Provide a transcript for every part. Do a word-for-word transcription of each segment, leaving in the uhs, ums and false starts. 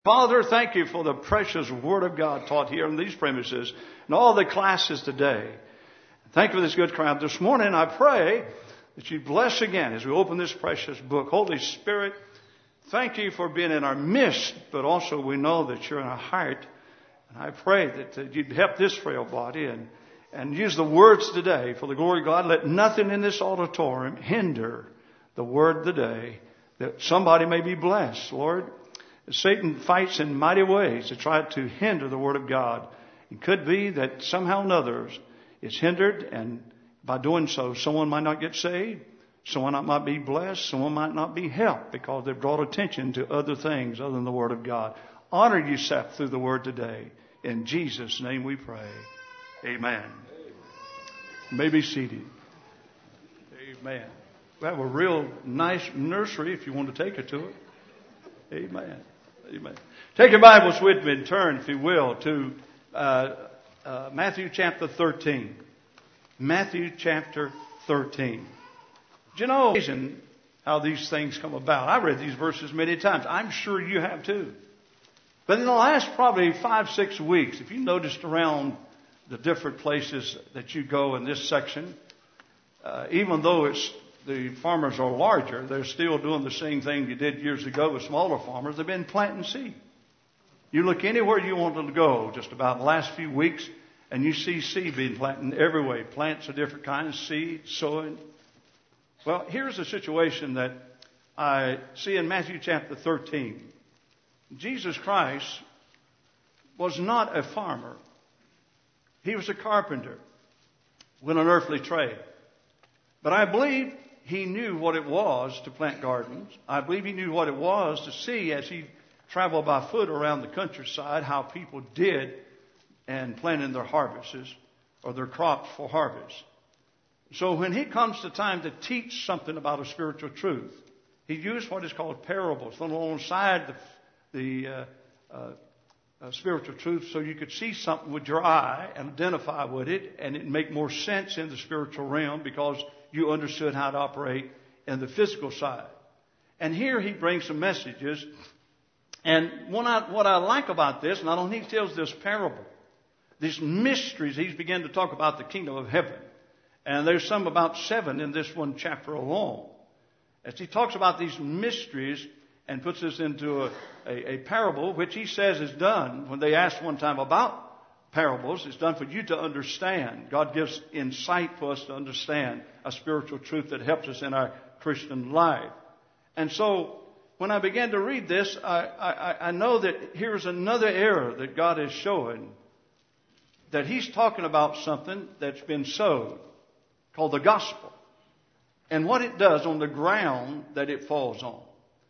Father, thank you for the precious Word of God taught here in these premises and all the classes today. Thank you for this good crowd. This morning I pray that you bless again as we open this precious book. Holy Spirit, thank you for being in our midst, but also we know that you're in our heart. And I pray that uh, you'd help this frail body and, and use the words today for the glory of God. Let nothing in this auditorium hinder the word today, that somebody may be blessed, Lord. Satan fights in mighty ways to try to hinder the Word of God. It could be that somehow or another it's hindered, and by doing so, someone might not get saved, someone might be blessed, someone might not be helped because they've brought attention to other things other than the Word of God. Honor yourself through the Word today. In Jesus' name we pray. Amen. You may be seated. Amen. We have a real nice nursery if you want to take her to it. Amen. Amen. Take your Bibles with me and turn, if you will, to uh, uh, Matthew chapter thirteen. Matthew chapter thirteen. Do you know how these things come about? I read these verses many times. I'm sure you have too. But in the last probably five, six weeks, if you noticed around the different places that you go in this section, uh, even though it's the farmers are larger, they're still doing the same thing you did years ago with smaller farmers. They've been planting seed. You look anywhere you want to go just about the last few weeks, and you see seed being planted every way. Plants of different kinds, seed, sowing. Well, here's a situation that I see in Matthew chapter thirteen. Jesus Christ was not a farmer. He was a carpenter with an earthly trade. But I believe he knew what it was to plant gardens. I believe he knew what it was to see as he traveled by foot around the countryside how people did and planted their harvests or their crops for harvest. So when he comes to time to teach something about a spiritual truth, he used what is called parables alongside the, the uh, uh, uh, spiritual truth so you could see something with your eye and identify with it, and it make more sense in the spiritual realm because you understood how to operate in the physical side. And here he brings some messages. And what I, what I like about this, not only he tells this parable, these mysteries, he's beginning to talk about the kingdom of heaven. And there's some about seven in this one chapter alone. As he talks about these mysteries and puts this into a, a, a parable, which he says is done. When they asked one time about parables, it's done for you to understand. God gives insight for us to understand a spiritual truth that helps us in our Christian life. And so when I began to read this, I, I, I know that here's another error that God is showing, that he's talking about something that's been sowed called the gospel and what it does on the ground that it falls on.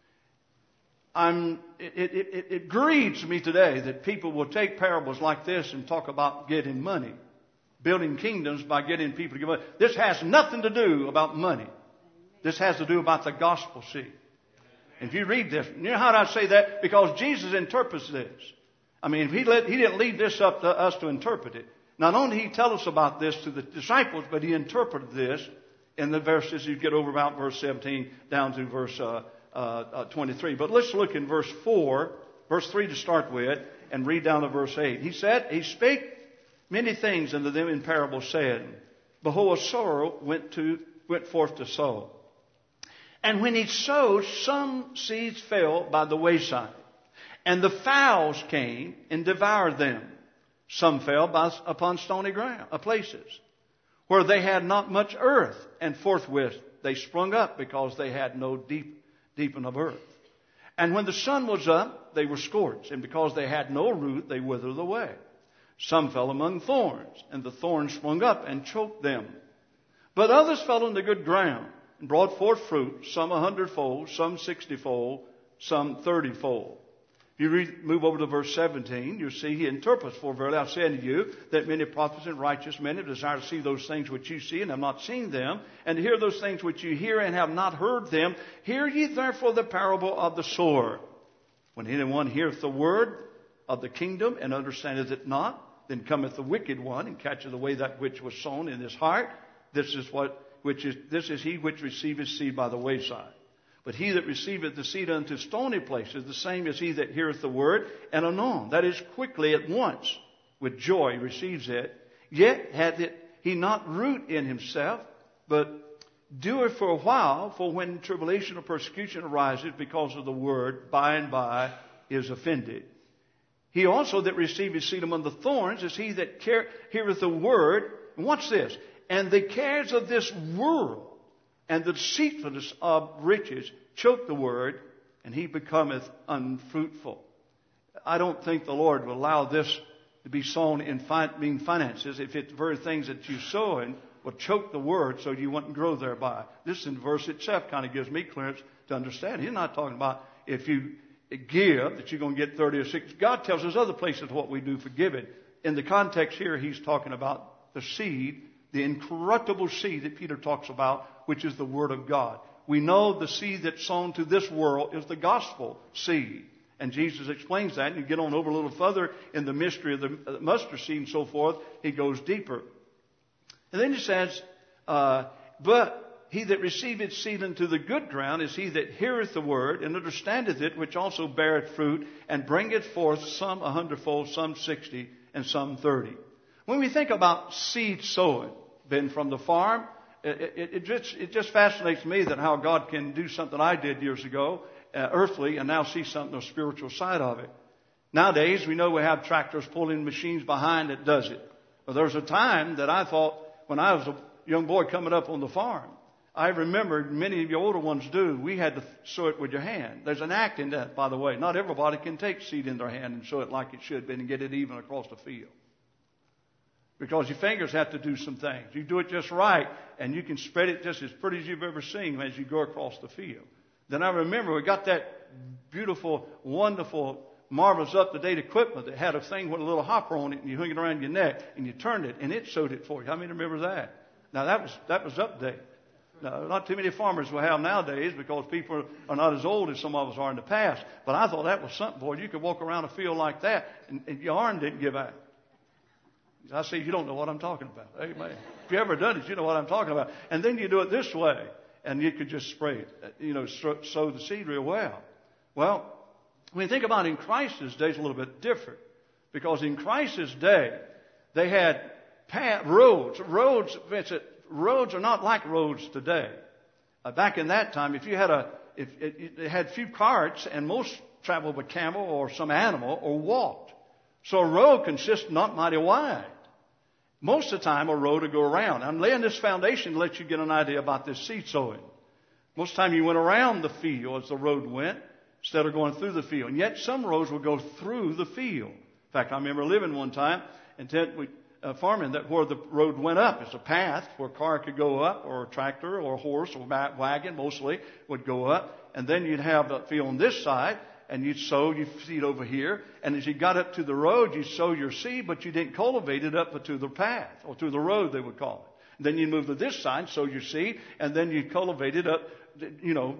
I'm, it, it, it, it grieves me today that people will take parables like this and talk about getting money, building kingdoms by getting people to give money. This has nothing to do about money. This has to do about the gospel seed. If you read this, you know how I say that? Because Jesus interprets this. I mean, if he, let, he didn't leave this up to us to interpret it. Not only did he tell us about this to the disciples, but he interpreted this in the verses. You get over about verse seventeen down to verse uh, Uh, uh, twenty-three. But let's look in verse four, verse three to start with, and read down to verse eight. He said, He spake many things unto them in parables, saying, Behold, a sower went to went forth to sow. And when he sowed, some seeds fell by the wayside, and the fowls came and devoured them. Some fell by, upon stony ground, uh, places, where they had not much earth, and forthwith they sprung up, because they had no deep deepen of earth. And when the sun was up, they were scorched, and because they had no root, they withered away. Some fell among thorns, and the thorns sprung up and choked them. But others fell into good ground, and brought forth fruit, some a hundredfold, some sixtyfold, some thirtyfold. If you read, move over to verse seventeen, you see he interprets, For verily I say unto you, that many prophets and righteous men have desired to see those things which you see, and have not seen them, and to hear those things which you hear, and have not heard them. Hear ye therefore the parable of the sower. When anyone heareth the word of the kingdom, and understandeth it not, then cometh the wicked one, and catcheth away that which was sown in his heart. This is what which is this is he which receiveth seed by the wayside. But he that receiveth the seed unto stony places, the same is he that heareth the word, and anon, that is, quickly at once, with joy receives it. Yet hath it he not root in himself, but doeth for a while, for when tribulation or persecution arises because of the word, by and by is offended. He also that receiveth seed among the thorns is he that care, heareth the word. And watch this. And the cares of this world and the deceitfulness of riches choke the word, and he becometh unfruitful. I don't think the Lord will allow this to be sown in fi- mean finances if it's the very things that you sow in will choke the word so you wouldn't grow thereby. This in verse itself kind of gives me clearance to understand. He's not talking about if you give that you're going to get thirty or sixty. God tells us other places what we do for giving. In the context here, he's talking about the seed, the incorruptible seed that Peter talks about, which is the Word of God. We know the seed that's sown to this world is the gospel seed. And Jesus explains that. And you get on over a little further in the mystery of the mustard seed and so forth, he goes deeper. And then he says, uh, but he that receiveth seed into the good ground is he that heareth the word and understandeth it, which also beareth fruit, and bringeth forth some a hundredfold, some sixty, and some thirty. When we think about seed sowing, been from the farm, it, it, it, just, it just fascinates me that how God can do something I did years ago, uh, earthly, and now see something, the spiritual side of it. Nowadays, we know we have tractors pulling machines behind that does it. Well, there was a time that I thought, when I was a young boy coming up on the farm, I remembered, many of you older ones do, we had to sow it with your hand. There's an act in that, by the way. Not everybody can take seed in their hand and sow it like it should be and get it even across the field. Because your fingers have to do some things. You do it just right, and you can spread it just as pretty as you've ever seen as you go across the field. Then I remember we got that beautiful, wonderful, marvelous up-to-date equipment that had a thing with a little hopper on it, and you hung it around your neck, and you turned it, and it sowed it for you. How many remember that? Now, that was that was up-to-date. Now, not too many farmers will have nowadays because people are not as old as some of us are in the past. But I thought that was something, boy. You could walk around a field like that, and, and your arm didn't give out. I say, you don't know what I'm talking about. Amen. If you ever done it, you know what I'm talking about. And then you do it this way, and you could just spray it, you know, sow the seed real well. Well, when you think about in Christ's day, it's a little bit different. Because in Christ's day, they had path, roads. Roads, roads are not like roads today. Uh, back in that time, if you had a, if it, it had few carts, and most traveled with camel or some animal or walked. So a road consists not mighty wide. Most of the time, a road would go around. I'm laying this foundation to let you get an idea about this seed sowing. Most of the time, you went around the field as the road went, instead of going through the field. And yet, some roads would go through the field. In fact, I remember living one time in tent, uh, farming that where the road went up. It's a path where a car could go up, or a tractor, or a horse, or a wagon, mostly, would go up. And then you'd have the field on this side, and you'd sow your seed over here. And as you got up to the road, you'd sow your seed, but you didn't cultivate it up to the path, or to the road, they would call it. And then you'd move to this side, sow your seed, and then you'd cultivate it up, you know,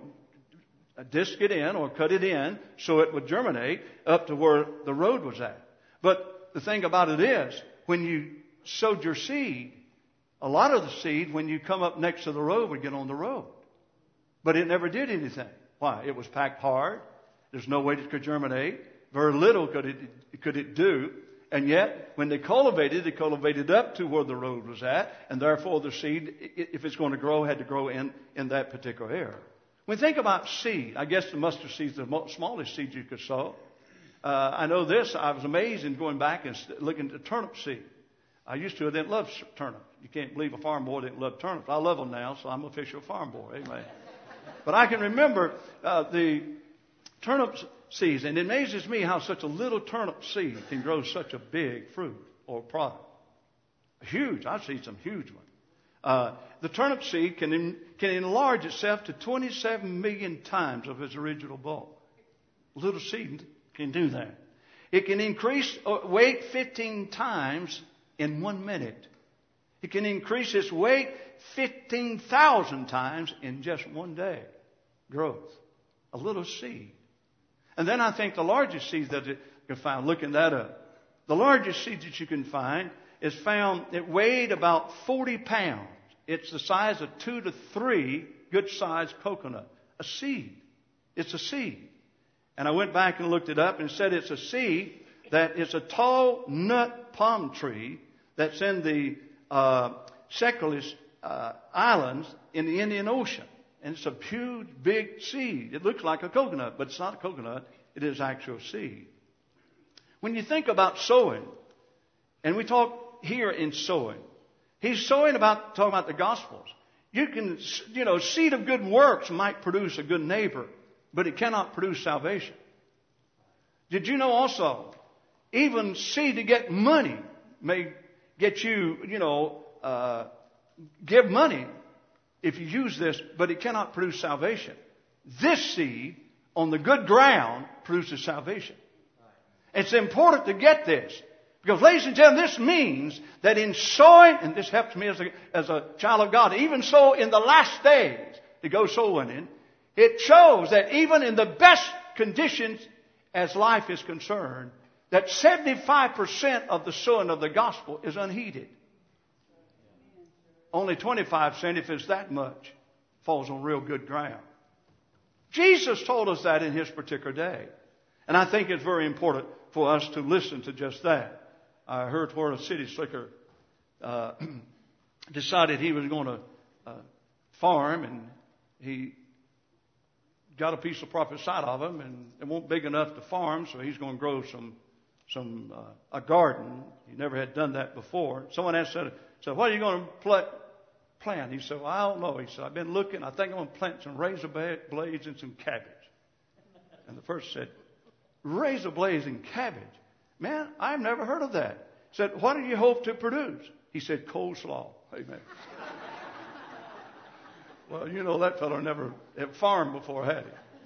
disc it in or cut it in so it would germinate up to where the road was at. But the thing about it is, when you sowed your seed, a lot of the seed, when you come up next to the road, would get on the road. But it never did anything. Why? It was packed hard. There's no way it could germinate. Very little could it, could it do. And yet, when they cultivated, they cultivated up to where the road was at. And therefore, the seed, if it's going to grow, had to grow in, in that particular area. When you think about seed, I guess the mustard seed is the smallest seed you could sow. Uh, I know this. I was amazed in going back and looking at the turnip seed. I used to. I didn't love turnips. You can't believe a farm boy didn't love turnips. I love them now, so I'm an official farm boy. Amen. But I can remember uh, the turnip seeds, and it amazes me how such a little turnip seed can grow such a big fruit or product. Huge. I've seen some huge ones. Uh, the turnip seed can in, can enlarge itself to twenty-seven million times of its original bulk. A little seed can do that. It can increase weight fifteen times in one minute. It can increase its weight fifteen thousand times in just one day. Growth. A little seed. And then I think the largest seed that you can find, looking that up, the largest seed that you can find is found, it weighed about forty pounds. It's the size of two to three good-sized coconut. a seed. It's a seed. And I went back and looked it up and it said it's a seed that is a tall nut palm tree that's in the uh, Seychelles uh, Islands in the Indian Ocean. And it's a huge, big seed. It looks like a coconut, but it's not a coconut. It is actual seed. When you think about sowing, and we talk here in sowing, he's sowing about, talking about the Gospels. You can, you know, seed of good works might produce a good neighbor, but it cannot produce salvation. Did you know also, even seed to get money may get you, you know, uh, give money if you use this, but it cannot produce salvation. This seed on the good ground produces salvation. It's important to get this. Because, ladies and gentlemen, this means that in sowing, and this helps me as a, as a child of God, even so in the last days to go soul winning, it shows that even in the best conditions as life is concerned, that seventy-five percent of the sowing of the gospel is unheeded. Only twenty-five percent, if it's that much, falls on real good ground. Jesus told us that in His particular day. And I think it's very important for us to listen to just that. I heard where a city slicker uh, decided he was going to uh, farm, and he got a piece of property side of him, and it wasn't big enough to farm, so he's going to grow some some uh, a garden. He never had done that before. Someone asked, said, "So what are you going to plant?" Plant. He said, well, I don't know. He said, I've been looking. I think I'm going to plant some razor blades and some cabbage. And the first said, razor blades and cabbage? Man, I've never heard of that. He said, what do you hope to produce? He said, coleslaw. Amen. Well, you know, that fellow never had farmed before, had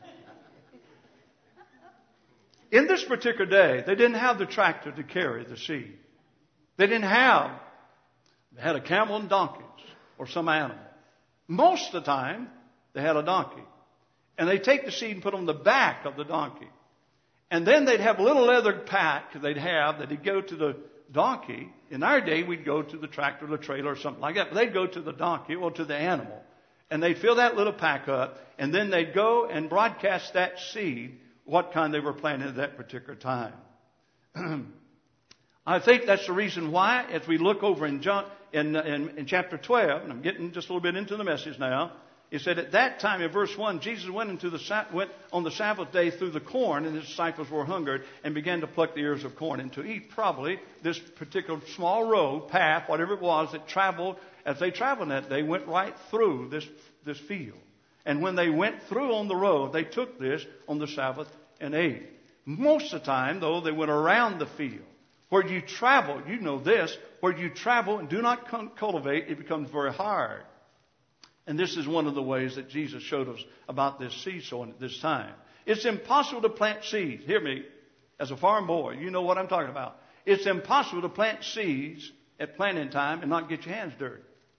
he? In this particular day, they didn't have the tractor to carry the seed. They didn't have, they had a camel and donkeys or some animal. Most of the time, they had a donkey. And they take the seed and put on the back of the donkey. And then they'd have a little leather pack they'd have that they'd go to the donkey. In our day, we'd go to the tractor or the trailer or something like that. But they'd go to the donkey or to the animal. And they'd fill that little pack up. And then they'd go and broadcast that seed, what kind they were planting at that particular time. I think that's the reason why, as we look over in John, in, in, in chapter twelve, and I'm getting just a little bit into the message now, it said at that time in verse one, Jesus went into the went on the Sabbath day through the corn, and his disciples were hungered and began to pluck the ears of corn and to eat. Probably this particular small road, path, whatever it was, that traveled, as they traveled that day, went right through this, this field. And when they went through on the road, they took this on the Sabbath and ate. Most of the time, though, they went around the field. Where you travel, you know this, where you travel and do not cultivate, it becomes very hard. And this is one of the ways that Jesus showed us about this seed sowing at this time. It's impossible to plant seeds. Hear me, as a farm boy, you know what I'm talking about. It's impossible to plant seeds at planting time and not get your hands dirty.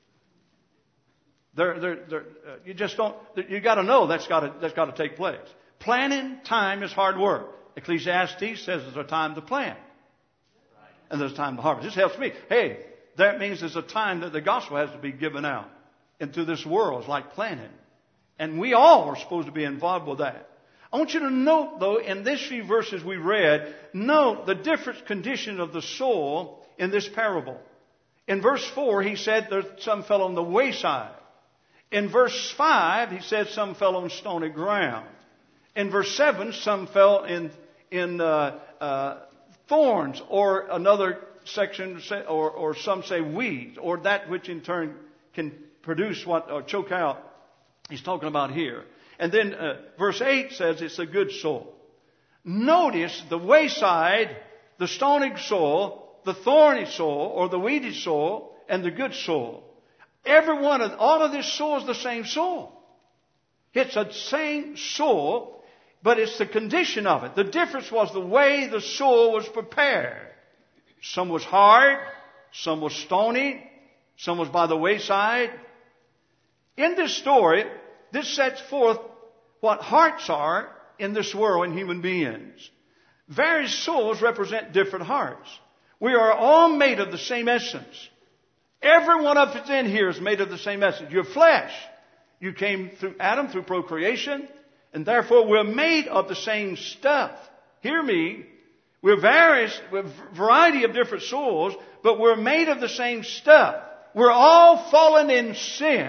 They're, they're, they're, uh, you just don't, you got to know that's got to, that's got to take place. Planting time is hard work. Ecclesiastes says there's a time to plant. And there's a time to harvest. This helps me. Hey, that means there's a time that the gospel has to be given out into this world. It's like planting. And we all are supposed to be involved with that. I want you to note, though, in these few verses we read, note the different condition of the soil in this parable. In verse four, he said that some fell on the wayside. In verse five, he said some fell on stony ground. In verse seven, some fell in, in uh, uh, thorns, or another section, or, or some say weeds, or that which in turn can produce what, or choke out, he's talking about here. And then uh, verse eight says it's a good soil. Notice the wayside, the stony soil, the thorny soil, or the weedy soil, and the good soil. Every one of, all of this soil is the same soil. It's the same soil, but it's the condition of it. The difference was the way the soil was prepared. Some was hard, some was stony, some was by the wayside. In this story, this sets forth what hearts are in this world in human beings. Various souls represent different hearts. We are all made of the same essence. Every one of us in here is made of the same essence. Your flesh You came through Adam through procreation, and therefore we're made of the same stuff. Hear me. We're various, we're a variety of different souls, but we're made of the same stuff. We're all fallen in sin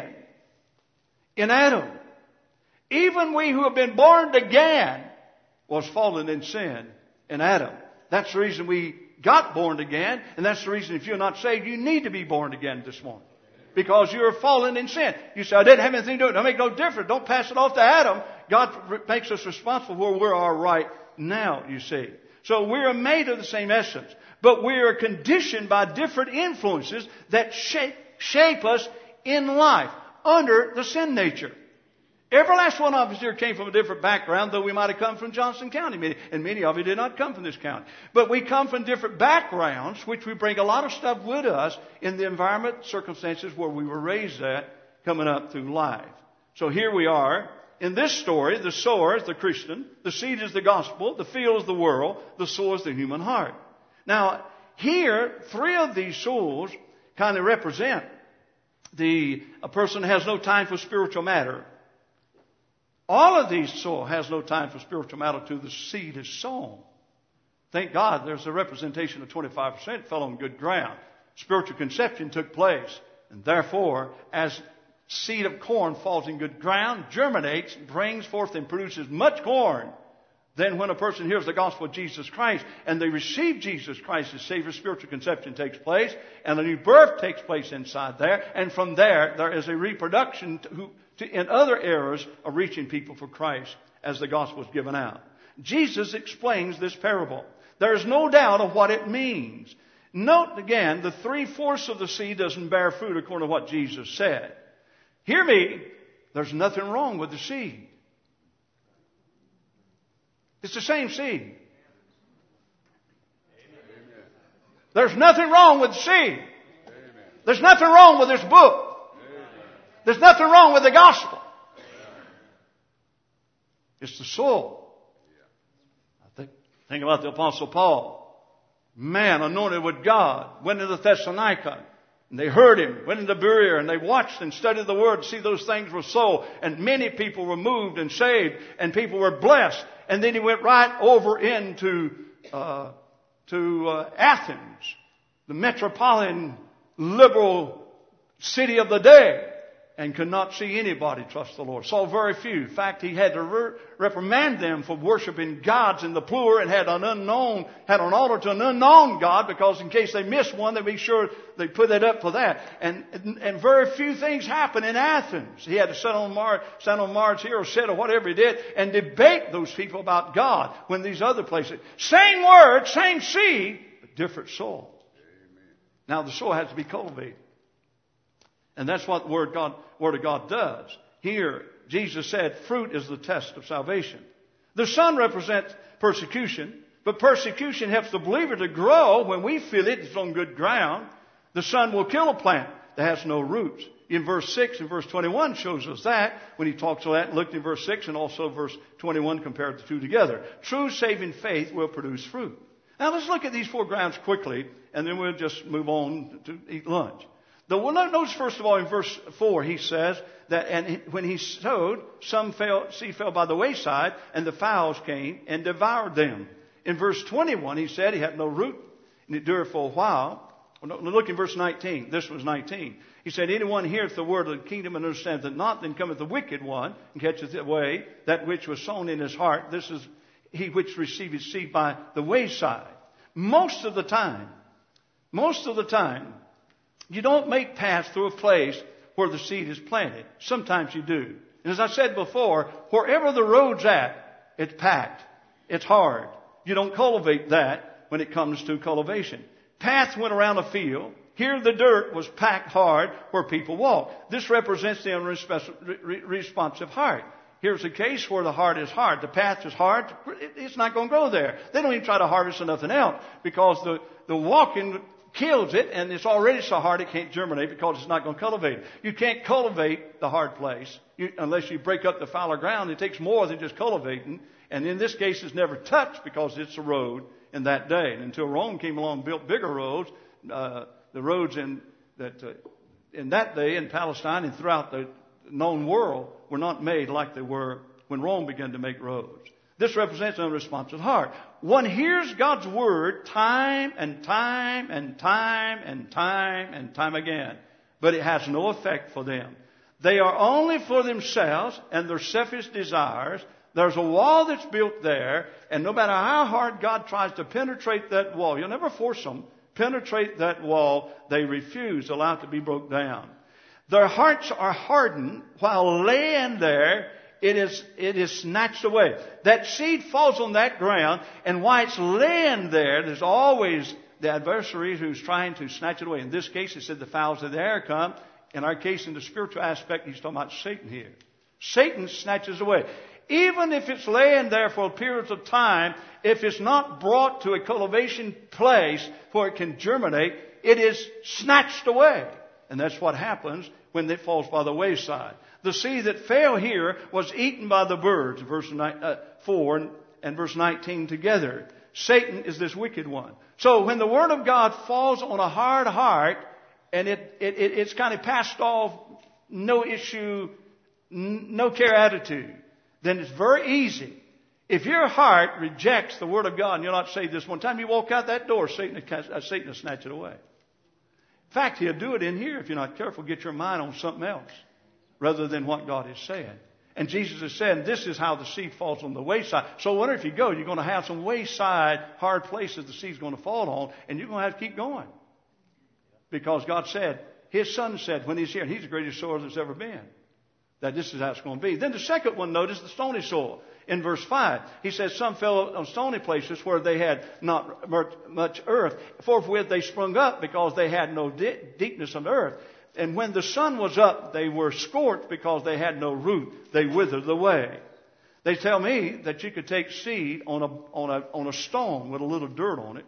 in Adam. Even we who have been born again was fallen in sin in Adam. That's the reason we got born again, and that's the reason if you're not saved, you need to be born again this morning. Because you're fallen in sin. You say, I didn't have anything to do with it. Don't make no difference. Don't pass it off to Adam. God makes us responsible for where we are right now, you see. So we are made of the same essence. But we are conditioned by different influences that shape, shape us in life under the sin nature. Every last one of us here came from a different background, though we might have come from Johnson County. And many of you did not come from this county. But we come from different backgrounds, which we bring a lot of stuff with us in the environment, circumstances where we were raised at, coming up through life. So here we are. In this story, the sower is the Christian, the seed is the gospel, the field is the world, the soul is the human heart. Now, here, three of these souls kind of represent the a person has no time for spiritual matter. All of these soul has no time for spiritual matter till the seed is sown. Thank God there's a representation of twenty-five percent fell on good ground. Spiritual conception took place. And therefore, as seed of corn falls in good ground, germinates, brings forth and produces much corn, then when a person hears the gospel of Jesus Christ and they receive Jesus Christ as Savior, spiritual conception takes place and a new birth takes place inside there. And from there, there is a reproduction to, to, in other areas of reaching people for Christ as the gospel is given out. Jesus explains this parable. There is no doubt of what it means. Note again, the three-fourths of the seed doesn't bear fruit according to what Jesus said. Hear me, there's nothing wrong with the seed. It's the same seed. There's nothing wrong with the seed. There's nothing wrong with this book. There's nothing wrong with the gospel. It's the soul. I think, think about the Apostle Paul. Man anointed with God went into Thessalonica. And they heard him, went into Berea, and they watched and studied the Word to see those things were so. And many people were moved and saved, and people were blessed. And then he went right over into uh, to uh, Athens, the metropolitan liberal city of the day, and could not see anybody trust the Lord. Saw very few. In fact, he had to re- reprimand them for worshiping gods in the plural and had an unknown, had an altar to an unknown God, because in case they missed one, they'd be sure they put it up for that. And, and, and very few things happened in Athens. He had to sit on Mars, stand on Mars here or sit or whatever he did and debate those people about God when these other places. Same word, same seed, but different soul. Amen. Now the soul has to be cultivated. And that's what the Word, God, Word of God does. Here, Jesus said, fruit is the test of salvation. The Son represents persecution, but persecution helps the believer to grow. When we feel it, it's on good ground. The Son will kill a plant that has no roots. In verse six and verse twenty-one shows us that when he talks of that and looked in verse six and also verse twenty-one compared the two together. True saving faith will produce fruit. Now let's look at these four grounds quickly and then we'll just move on to eat lunch. The, well, notice first of all in verse four he says that and when he sowed, some fell, seed fell by the wayside and the fowls came and devoured them. In verse twenty-one he said he had no root and it endured for a while. Well, look in verse nineteen. This was nineteen. He said, anyone heareth the word of the kingdom and understands it not, then cometh the wicked one and catcheth away that which was sown in his heart. This is he which received his seed by the wayside. Most of the time, most of the time, you don't make paths through a place where the seed is planted. Sometimes you do. And as I said before, wherever the road's at, it's packed. It's hard. You don't cultivate that when it comes to cultivation. Paths went around a field. Here the dirt was packed hard where people walk. This represents the unresponsive heart. Here's a case where the heart is hard. The path is hard. It's not going to grow there. They don't even try to harvest nothing else because the, the walking kills it, and it's already so hard it can't germinate because it's not going to cultivate. You can't cultivate the hard place you, unless you break up the fallow ground. It takes more than just cultivating. And in this case, it's never touched because it's a road in that day. And until Rome came along and built bigger roads, uh, the roads in that uh, in that day in Palestine and throughout the known world were not made like they were when Rome began to make roads. This represents an unresponsive heart. One hears God's word time and time and time and time and time again, but it has no effect for them. They are only for themselves and their selfish desires. There's a wall that's built there, and no matter how hard God tries to penetrate that wall, you'll never force them, penetrate that wall, they refuse, allow it to be broke down. Their hearts are hardened while laying there. It is, it is snatched away. That seed falls on that ground, and while it's laying there, there's always the adversary who's trying to snatch it away. In this case, it said the fowls of the air come. In our case, in the spiritual aspect, he's talking about Satan here. Satan snatches away. Even if it's laying there for periods of time, if it's not brought to a cultivation place where it can germinate, it is snatched away. And that's what happens when it falls by the wayside. The seed that fell here was eaten by the birds, verse four and verse nineteen together. Satan is this wicked one. So when the Word of God falls on a hard heart, and it, it, it it's kind of passed off, no issue, no care attitude, then it's very easy. If your heart rejects the Word of God and you're not saved this one time, you walk out that door, Satan will, Satan will snatch it away. In fact, he'll do it in here if you're not careful. Get your mind on something else rather than what God is saying. And Jesus is saying this is how the seed falls on the wayside. So wherever you go, you're going to have some wayside, hard places the seed's going to fall on, and you're going to have to keep going. Because God said, His Son said when He's here, and He's the greatest sower there's ever been, that this is how it's going to be. Then the second one, notice the stony soil. In verse five, He says, some fell on stony places where they had not much earth. Forthwith they sprung up because they had no deepness of earth. And when the sun was up, they were scorched because they had no root. They withered away. They tell me that you could take seed on a, on a, on a stone with a little dirt on it.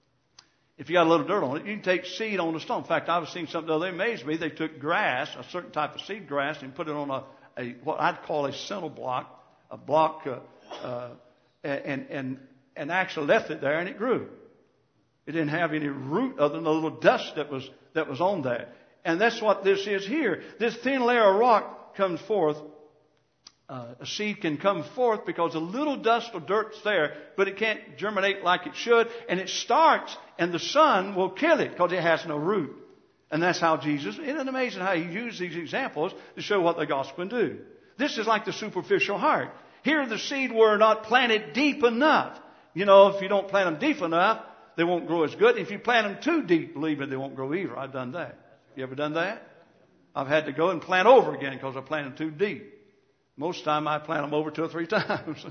If you got a little dirt on it, you can take seed on a stone. In fact, I was seeing something that amazed me. They took grass, a certain type of seed grass, and put it on a, a what I'd call a center block, a block, uh, uh, and, and, and actually left it there, and it grew. It didn't have any root other than the little dust that was, that was on there. And that's what this is here. This thin layer of rock comes forth. Uh, a seed can come forth because a little dust or dirt's there, but it can't germinate like it should. And it starts, and the sun will kill it because it has no root. And that's how Jesus, isn't it amazing how He used these examples to show what the gospel can do? This is like the superficial heart. Here the seed were not planted deep enough. You know, if you don't plant them deep enough, they won't grow as good. If you plant them too deep, believe me, they won't grow either. I've done that. You ever done that? I've had to go and plant over again because I planted too deep. Most of the time I plant them over two or three times.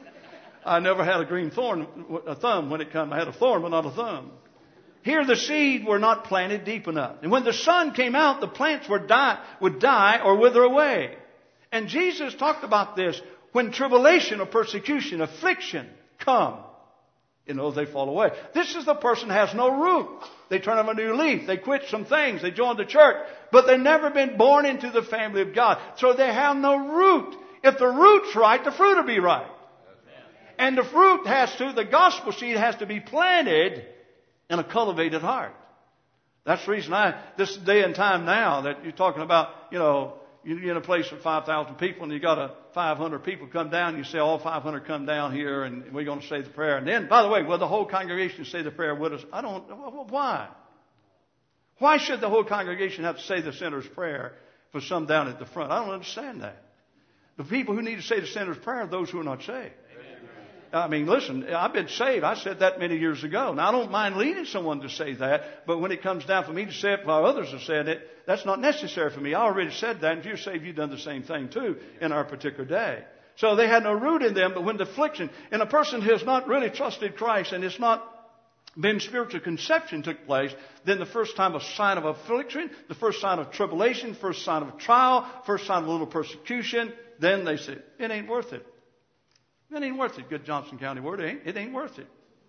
I never had a green thorn, a thumb when it came. I had a thorn, but not a thumb. Here the seed were not planted deep enough. And when the sun came out, the plants were die, would die or wither away. And Jesus talked about this. When tribulation or persecution, affliction come, you know, they fall away. This is the person who has no root. They turn on a new leaf. They quit some things. They join the church. But they've never been born into the family of God. So they have no root. If the root's right, the fruit will be right. And the fruit has to, the gospel seed has to be planted in a cultivated heart. That's the reason I, this day and time now that you're talking about, you know, you're in a place with five thousand people and you got a five hundred people come down. You say all five hundred come down here and we're going to say the prayer. And then, by the way, will the whole congregation say the prayer with us? I don't, why? Why should the whole congregation have to say the sinner's prayer for some down at the front? I don't understand that. The people who need to say the sinner's prayer are those who are not saved. I mean, listen, I've been saved. I said that many years ago. Now, I don't mind leading someone to say that, but when it comes down for me to say it while others have said it, that's not necessary for me. I already said that, and if you're saved, you've done the same thing, too, in our particular day. So they had no root in them, but when the affliction, and a person who has not really trusted Christ, and it's not been spiritual conception took place, then the first time a sign of affliction, the first sign of tribulation, first sign of trial, first sign of a little persecution, then they say, it ain't worth it. It ain't worth it. Good Johnson County word. It ain't, it ain't worth it.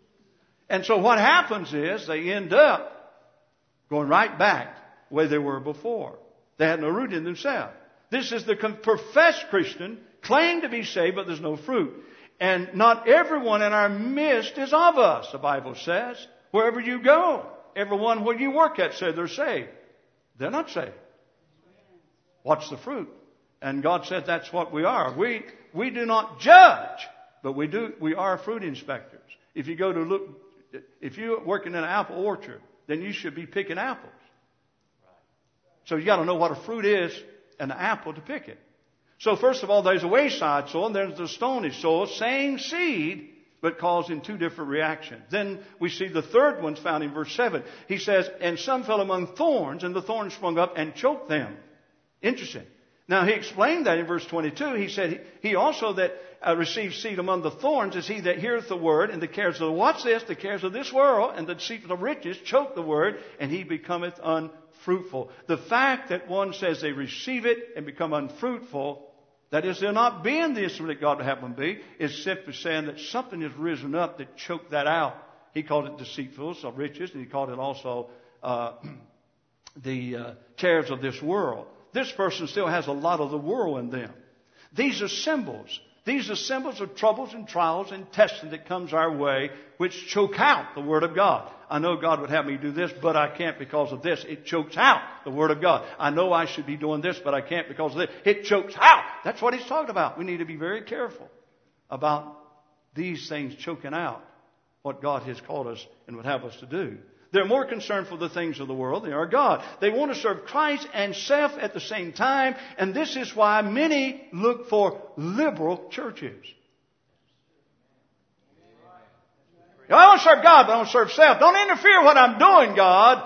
And so what happens is they end up going right back the way they were before. They had no root in themselves. This is the professed Christian, claim to be saved, but there's no fruit. And not everyone in our midst is of us, the Bible says. Wherever you go, everyone where you work at said they're saved. They're not saved. What's the fruit? And God said that's what we are. We, we do not judge, but we do, we are fruit inspectors. If you go to look, if you're working in an apple orchard, then you should be picking apples. So you got to know what a fruit is and an apple to pick it. So first of all, there's a wayside soil and there's the stony soil, same seed, but causing two different reactions. Then we see the third one's found in verse seven. He says, and some fell among thorns, and the thorns sprung up and choked them. Interesting. Now he explained that in verse twenty-two. He said, he also that uh, receives seed among the thorns is he that heareth the word, and the cares of the, what's this? The cares of this world and the deceitfulness of riches choke the word, and he becometh unfruitful. The fact that one says they receive it and become unfruitful, that is, they're not being the instrument that God would have them be, is simply saying that something has risen up that choked that out. He called it deceitfulness of riches, and he called it also uh, the uh, cares of this world. This person still has a lot of the world in them. These are symbols. These are symbols of troubles and trials and testing that comes our way, which choke out the Word of God. I know God would have me do this, but I can't because of this. It chokes out the Word of God. I know I should be doing this, but I can't because of this. It chokes out. That's what he's talking about. We need to be very careful about these things choking out what God has called us and would have us to do. They're more concerned for the things of the world than they are God. They want to serve Christ and self at the same time, and this is why many look for liberal churches. I want to serve God, but I want to serve self. Don't interfere with what I'm doing, God.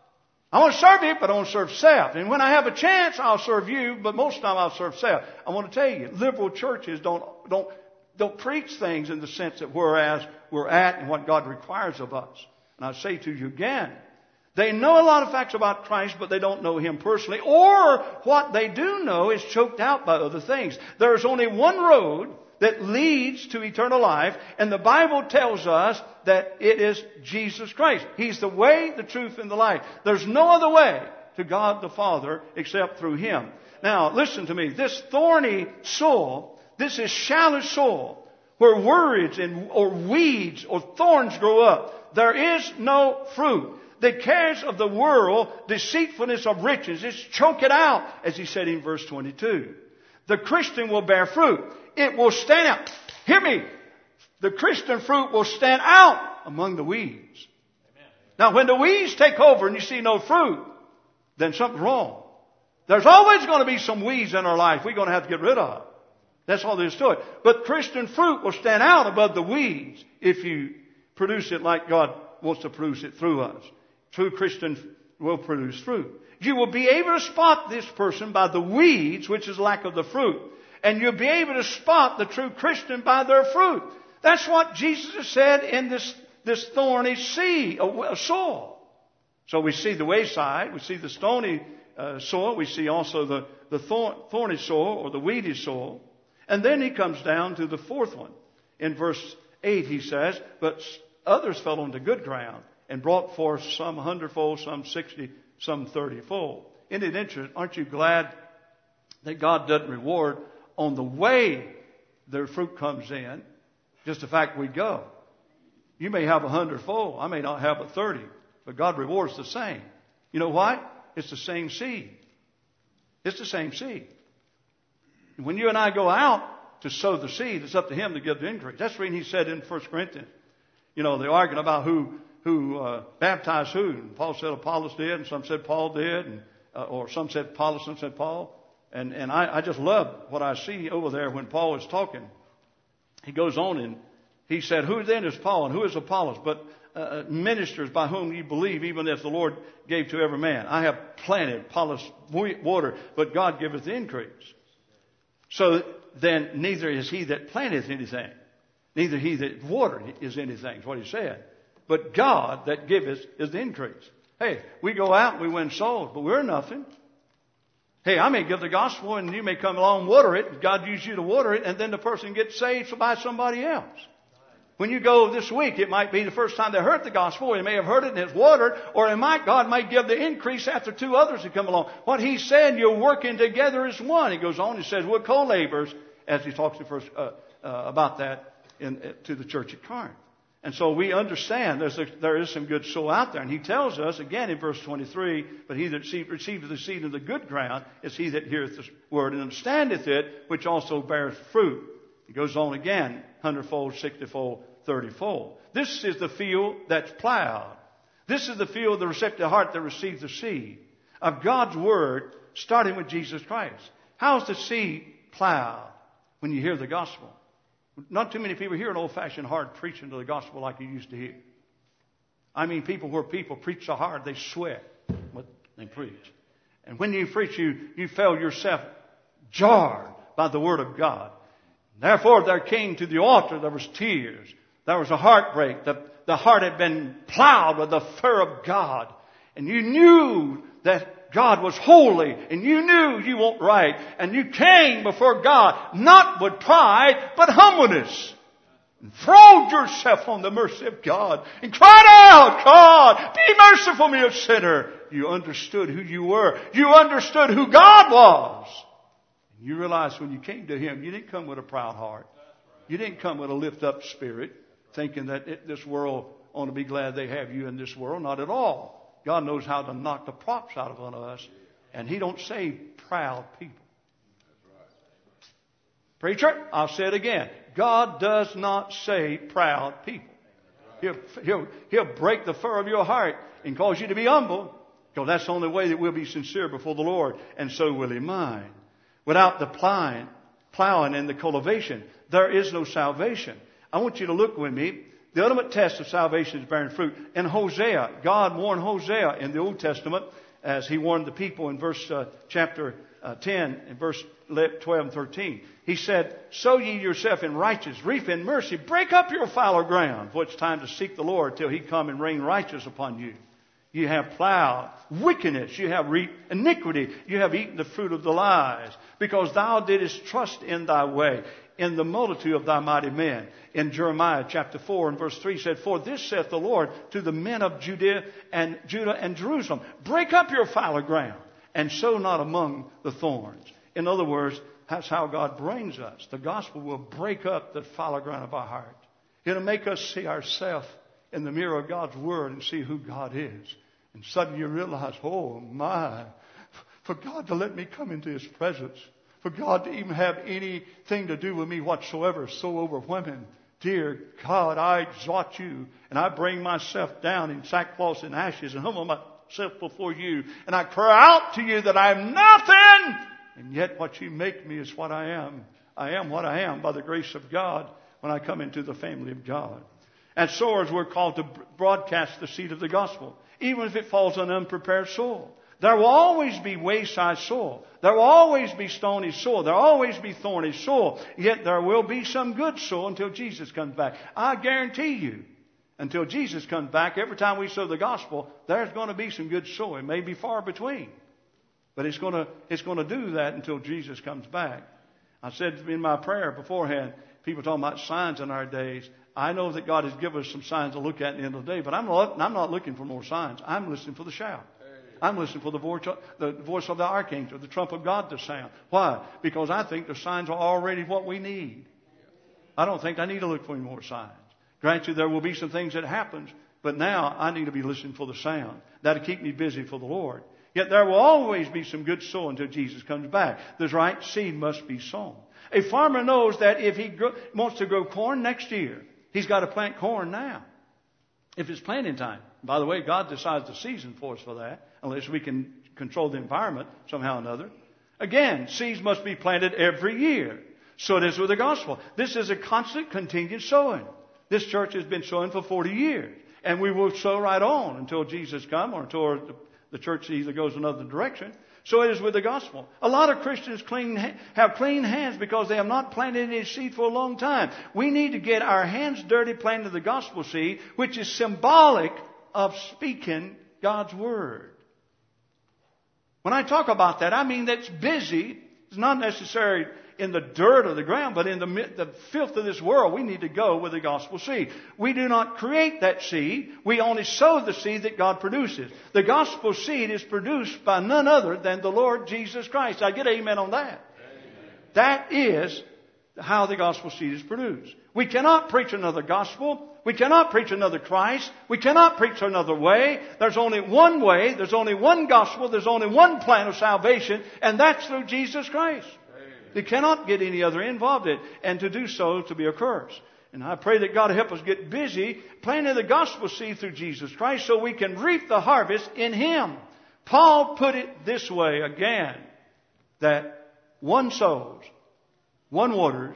I want to serve you, but I want to serve self. And when I have a chance, I'll serve you, but most of the time I'll serve self. I want to tell you, liberal churches don't, don't, don't preach things in the sense that whereas we're at and what God requires of us. And I say to you again, they know a lot of facts about Christ, but they don't know Him personally. Or what they do know is choked out by other things. There's only one road that leads to eternal life, and the Bible tells us that it is Jesus Christ. He's the way, the truth, and the life. There's no other way to God the Father except through Him. Now, listen to me. This thorny soil, this is shallow soil, where worries and, or weeds or thorns grow up. There is no fruit. The cares of the world, deceitfulness of riches, is choke it out, as he said in verse twenty-two. The Christian will bear fruit. It will stand out. Hear me. The Christian fruit will stand out among the weeds. Amen. Now, when the weeds take over and you see no fruit, then something's wrong. There's always going to be some weeds in our life we're going to have to get rid of. That's all there is to it. But Christian fruit will stand out above the weeds if you produce it like God wants to produce it through us. True Christian will produce fruit. You will be able to spot this person by the weeds, which is lack of the fruit. And you'll be able to spot the true Christian by their fruit. That's what Jesus has said in this, this thorny sea, a soil. So we see the wayside, we see the stony uh, soil, we see also the, the thorn, thorny soil or the weedy soil. And then he comes down to the fourth one. In verse eight he says, but others fell on the good ground and brought forth some hundredfold, some sixty, some thirtyfold. Isn't it interesting? Aren't you glad that God doesn't reward on the way their fruit comes in, just the fact we go? You may have a hundredfold. I may not have a thirty, but God rewards the same. You know why? It's the same seed. It's the same seed. When you and I go out to sow the seed, it's up to Him to give the increase. That's the reason He said in First Corinthians, you know, they're arguing about who who uh, baptized who. And Paul said Apollos did, and some said Paul did, and uh, or some said Apollos, some said Paul. And and I, I just love what I see over there when Paul is talking. He goes on and he said, who then is Paul and who is Apollos? But uh, ministers by whom you believe, even as the Lord gave to every man. I have planted, Apollos water, but God giveth the increase. So then neither is he that planteth anything, neither he that watered is anything, is what he said. But God that giveth is the increase. Hey, we go out and we win souls, but we're nothing. Hey, I may give the gospel and you may come along and water it. God used you to water it, and then the person gets saved by somebody else. When you go this week, it might be the first time they heard the gospel, or they may have heard it and it's watered, or it might, God might give the increase after two others that come along. What He said, you're working together as one. He goes on and says, we're co-laborers, as he talks to first, uh, uh, about that in, uh, to the church at Corinth. And so we understand there's a, there is some good soil out there. And he tells us again in verse twenty-three, but he that receiveth the seed of the good ground is he that heareth the word and understandeth it, which also beareth fruit. He goes on again, hundredfold, sixtyfold, thirtyfold. This is the field that's plowed. This is the field of the receptive heart that receives the seed of God's word, starting with Jesus Christ. How's the seed plowed? When you hear the gospel. Not too many people hear an old-fashioned hard preaching to the gospel like you used to hear. I mean people where people preach so hard they sweat what they preach. And when you preach, you, you feel yourself jarred by the word of God. Therefore, there came to the altar, there was tears. There was a heartbreak. The, the heart had been plowed with the fur of God. And you knew that God was holy, and you knew you weren't right, and you came before God not with pride, but humbleness. And throwed yourself on the mercy of God and cried out, God, be merciful me, a sinner. You understood who you were. You understood who God was. And you realized when you came to Him, you didn't come with a proud heart. You didn't come with a lift-up spirit, thinking that it, this world ought to be glad they have you in this world. Not at all. God knows how to knock the props out of one of us. And He don't save proud people. Preacher, I'll say it again. God does not save proud people. He'll, he'll, he'll break the fur of your heart and cause you to be humble. Because that's the only way that we'll be sincere before the Lord. And so will He mine. Without the plowing, plowing and the cultivation, there is no salvation. I want you to look with me. The ultimate test of salvation is bearing fruit. In Hosea, God warned Hosea in the Old Testament, as He warned the people in verse uh, chapter uh, ten, in verse twelve and thirteen. He said, sow ye yourself in righteousness, reap in mercy, break up your fallow ground, for it's time to seek the Lord till He come and rain righteous upon you. You have plowed wickedness, you have reaped iniquity, you have eaten the fruit of the lies, because thou didst trust in thy way, in the multitude of thy mighty men. In Jeremiah chapter four and verse three said, for this saith the Lord to the men of Judea and Judah and Jerusalem, break up your fallow ground and sow not among the thorns. In other words, that's how God brings us. The gospel will break up the fallow ground of our heart. It'll make us see ourselves in the mirror of God's word and see who God is. And suddenly you realize, oh my, for God to let me come into His presence, for God to even have anything to do with me whatsoever is so overwhelming. Dear God, I exhort you, and I bring myself down in sackcloth and ashes and humble myself before you, and I cry out to you that I am nothing, and yet what you make me is what I am. I am what I am by the grace of God when I come into the family of God. As sowers, we're called to broadcast the seed of the gospel, even if it falls on unprepared soil. There will always be wayside soil. There will always be stony soil. There will always be thorny soil. Yet there will be some good soil until Jesus comes back. I guarantee you, until Jesus comes back, every time we sow the gospel, there's going to be some good soil. It may be far between. But it's going to, it's going to do that until Jesus comes back. I said in my prayer beforehand, people talking about signs in our days. I know that God has given us some signs to look at at the end of the day, but I'm not, I'm not looking for more signs. I'm listening for the shout. I'm listening for the voice, the voice of the archangel, the trump of God to sound. Why? Because I think the signs are already what we need. I don't think I need to look for any more signs. Grant you, there will be some things that happens, but now I need to be listening for the sound. That'll keep me busy for the Lord. Yet there will always be some good soil until Jesus comes back. The right seed must be sown. A farmer knows that if he grow, wants to grow corn next year, he's got to plant corn now. If it's planting time. By the way, God decides the season for us for that, unless we can control the environment somehow or another. Again, seeds must be planted every year. So it is with the gospel. This is a constant, continued sowing. This church has been sowing for forty years. And we will sow right on until Jesus comes or until the church either goes another direction. So it is with the gospel. A lot of Christians clean, have clean hands because they have not planted any seed for a long time. We need to get our hands dirty planting the gospel seed, which is symbolic of speaking God's word. When I talk about that, I mean that's busy. It's not necessarily in the dirt of the ground, but in the, the filth of this world, we need to go with the gospel seed. We do not create that seed. We only sow the seed that God produces. The gospel seed is produced by none other than the Lord Jesus Christ. I get amen on that. Amen. That is how the gospel seed is produced. We cannot preach another gospel. We cannot preach another Christ. We cannot preach another way. There's only one way. There's only one gospel. There's only one plan of salvation, and that's through Jesus Christ. Amen. You cannot get any other involved in it, and to do so to be a curse. And I pray that God help us get busy planting the gospel seed through Jesus Christ so we can reap the harvest in Him. Paul put it this way again, that one sows, one waters,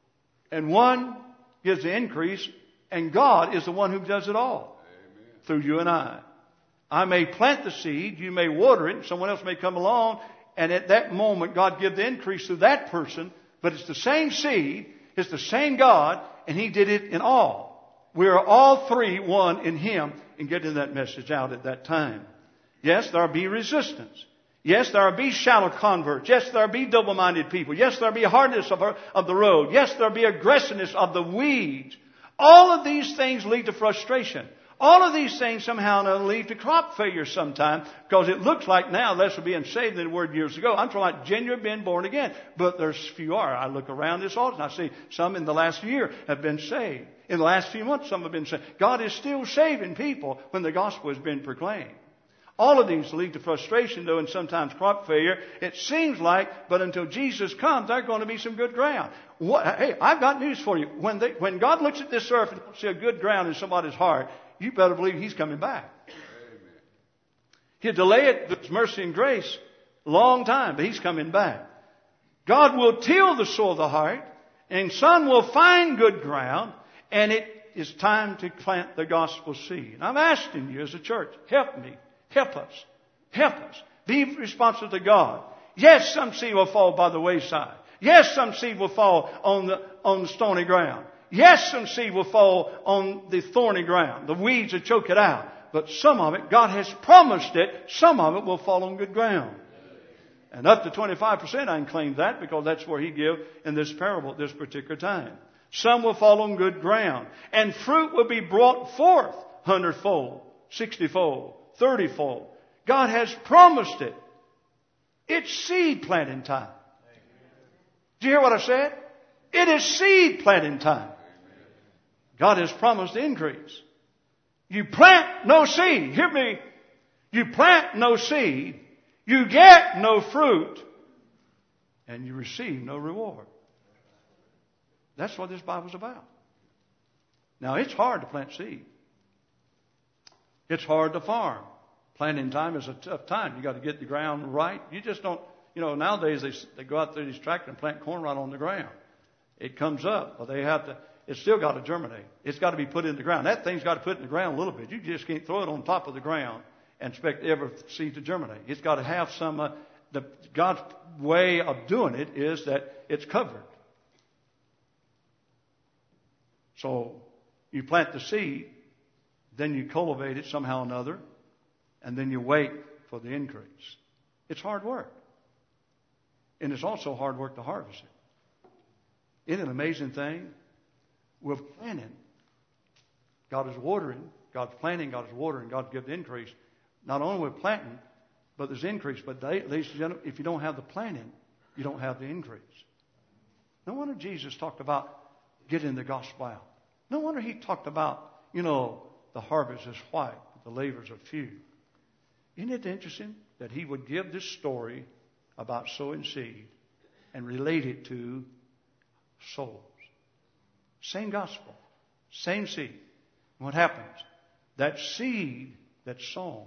and one gives the increase, and God is the one who does it all. Amen. Through you and I. I may plant the seed, you may water it, and someone else may come along, and at that moment God give the increase to that person, but it's the same seed, it's the same God, and He did it in all. We are all three one in Him in getting that message out at that time. Yes, there will be resistance. Yes, there will be shallow converts. Yes, there will be double-minded people. Yes, there will be hardness of, our, of the road. Yes, there will be aggressiveness of the weeds. All of these things lead to frustration. All of these things somehow lead to crop failure sometime, because it looks like now less are being saved than they were years ago. I'm talking about genuine being born again. But there's few are. I look around this altar and I see some in the last year have been saved. In the last few months some have been saved. God is still saving people when the gospel has been proclaimed. All of these lead to frustration, though, and sometimes crop failure. It seems like, but until Jesus comes, there's going to be some good ground. What, hey, I've got news for you. When, they, when God looks at this earth and see a good ground in somebody's heart, you better believe He's coming back. Amen. He'll delay it with mercy and grace a long time, but He's coming back. God will till the soil of the heart, and some will find good ground, and it is time to plant the gospel seed. And I'm asking you as a church, help me. Help us. Help us. Be responsive to God. Yes, some seed will fall by the wayside. Yes, some seed will fall on the, on the stony ground. Yes, some seed will fall on the thorny ground. The weeds will choke it out. But some of it, God has promised it, some of it will fall on good ground. And up to twenty-five percent I can claim that, because that's where He gave in this parable at this particular time. Some will fall on good ground. And fruit will be brought forth hundredfold, sixtyfold, thirtyfold. God has promised it. It's seed planting time. Do you hear what I said? It is seed planting time. God has promised increase. You plant no seed. Hear me. You plant no seed. You get no fruit. And you receive no reward. That's what this Bible's about. Now, it's hard to plant seed. It's hard to farm. Planting time is a tough time. You got to get the ground right. You just don't, you know, nowadays they, they go out there these tractors and plant corn right on the ground. It comes up. Well, they have to, it's still got to germinate. It's got to be put in the ground. That thing's got to put in the ground a little bit. You just can't throw it on top of the ground and expect every seed to germinate. It's got to have some, uh, the, God's way of doing it is that it's covered. So you plant the seed, then you cultivate it somehow or another, and then you wait for the increase. It's hard work. And it's also hard work to harvest it. Isn't it an amazing thing? We're planting. God is watering. God's planting. God is watering. God gives the increase. Not only we're planting, but there's increase. But ladies and gentlemen, if you don't have the planting, you don't have the increase. No wonder Jesus talked about getting the gospel out. No wonder He talked about, you know, the harvest is white, but the laborers are few. Isn't it interesting that He would give this story about sowing seed and relate it to souls? Same gospel, same seed. And what happens? That seed that's sown,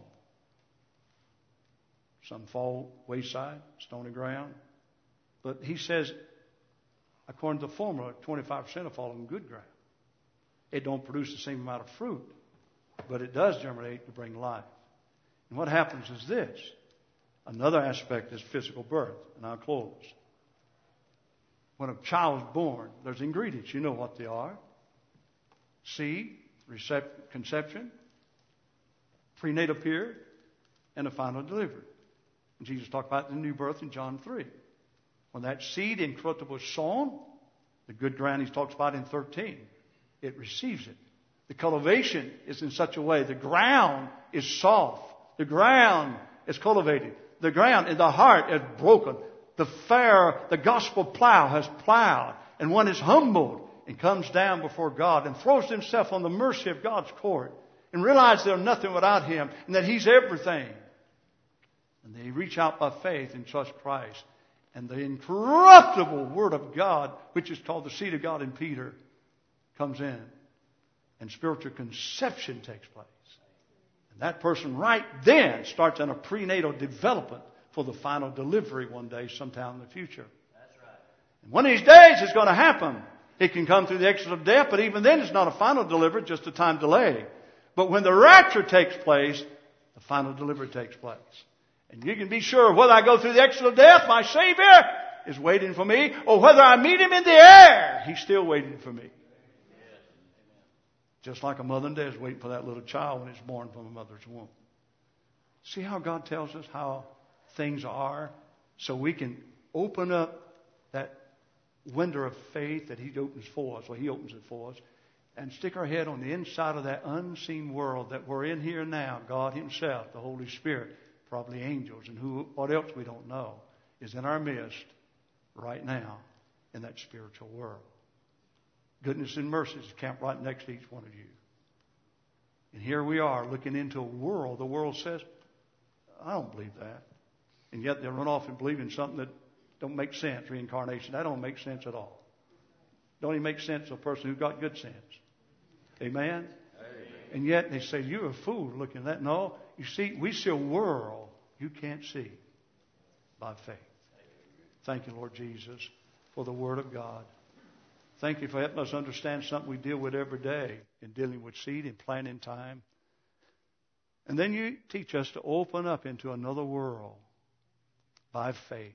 some fall wayside, stony ground. But He says, according to the formula, twenty-five percent will fall on good ground. It don't produce the same amount of fruit, but it does germinate to bring life. And what happens is this. Another aspect is physical birth. And I'll close. When a child is born, there's ingredients. You know what they are. Seed, recept- conception, prenatal period, and a final delivery. And Jesus talked about the new birth in John three. When that seed incorruptible is sown, the good ground He talks about in thirteen, it receives it. The cultivation is in such a way. The ground is soft. The ground is cultivated. The ground in the heart is broken. The fair, the gospel plow has plowed. And one is humbled. and comes down before God and throws himself on the mercy of God's court and realizes they're nothing without Him and that He's everything. And they reach out by faith and trust Christ. And the incorruptible Word of God, which is called the seed of God in Peter, comes in. And spiritual conception takes place. And that person right then starts on a prenatal development for the final delivery one day sometime in the future. That's right. And one of these days it's going to happen. It can come through the exit of death, but even then it's not a final delivery, just a time delay. But when the rapture takes place, the final delivery takes place. And you can be sure whether I go through the exit of death, my Savior is waiting for me, or whether I meet Him in the air, He's still waiting for me. Just like a mother and dad is waiting for that little child when it's born from a mother's womb. See how God tells us how things are, so we can open up that window of faith that He opens for us, or He opens it for us, and stick our head on the inside of that unseen world that we're in here now. God Himself, the Holy Spirit, probably angels, and who, what else we don't know, is in our midst right now in that spiritual world. Goodness and mercy is camped right next to each one of you. And here we are looking into a world. The world says, I don't believe that. And yet they run off and believe in something that don't make sense, reincarnation. That don't make sense at all. Don't even make sense to a person who got good sense. Amen? Amen. And yet they say, you're a fool looking at that. No, you see, we see a world you can't see by faith. Thank you, Lord Jesus, for the Word of God. Thank you for helping us understand something we deal with every day in dealing with seed and planting time. And then you teach us to open up into another world by faith.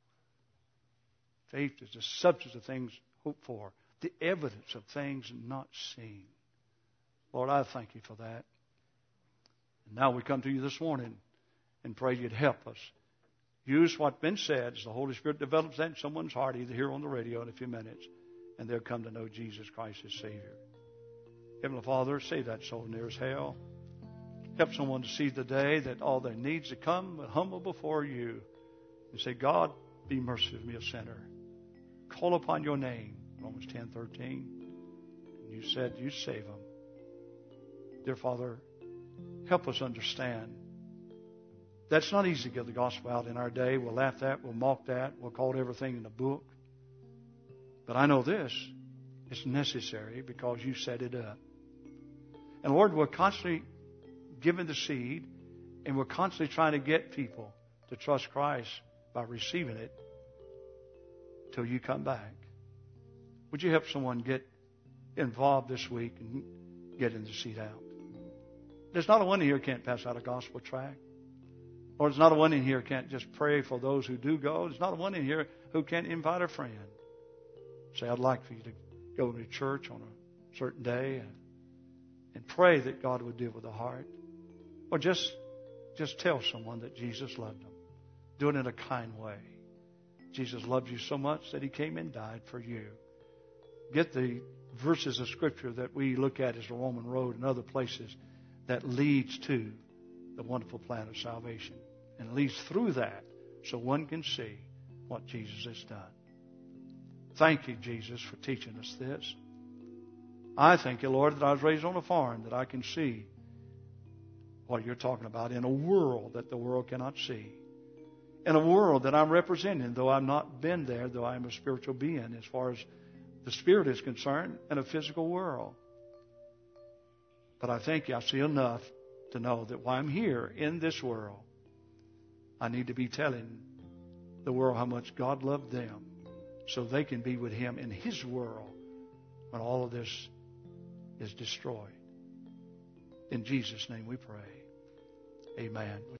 Faith is the substance of things hoped for, the evidence of things not seen. Lord, I thank you for that. And now we come to you this morning and pray you'd help us. Use what's been said as the Holy Spirit develops that in someone's heart, either here on the radio in a few minutes, and they'll come to know Jesus Christ as Savior. Heavenly Father, save that soul near as hell. Help someone to see the day that all their needs to come but humble before you and say, God, be merciful to me, a sinner. Call upon your name, Romans ten thirteen. And you said you'd save them. Dear Father, help us understand. That's not easy to get the gospel out in our day. We'll laugh at, we'll mock that, we'll call everything in the book. But I know this, it's necessary because you set it up. And Lord, we're constantly giving the seed, and we're constantly trying to get people to trust Christ by receiving it till you come back. Would you help someone get involved this week and getting the seed out? There's not a one in here who can't pass out a gospel tract. Or there's not a one in here who can't just pray for those who do go. There's not a one in here who can't invite a friend. Say, I'd like for you to go to church on a certain day and, and pray that God would deal with the heart. Or just, just tell someone that Jesus loved them. Do it in a kind way. Jesus loved you so much that He came and died for you. Get the verses of Scripture that we look at as the Roman road and other places that leads to the wonderful plan of salvation. And leads through that so one can see what Jesus has done. Thank you, Jesus, for teaching us this. I thank you, Lord, that I was raised on a farm, that I can see what you're talking about in a world that the world cannot see. In a world that I'm representing, though I've not been there, though I'm a spiritual being as far as the Spirit is concerned, in a physical world. But I thank you, I see enough to know that while I'm here in this world, I need to be telling the world how much God loved them so they can be with Him in His world when all of this is destroyed. In Jesus' name we pray. Amen.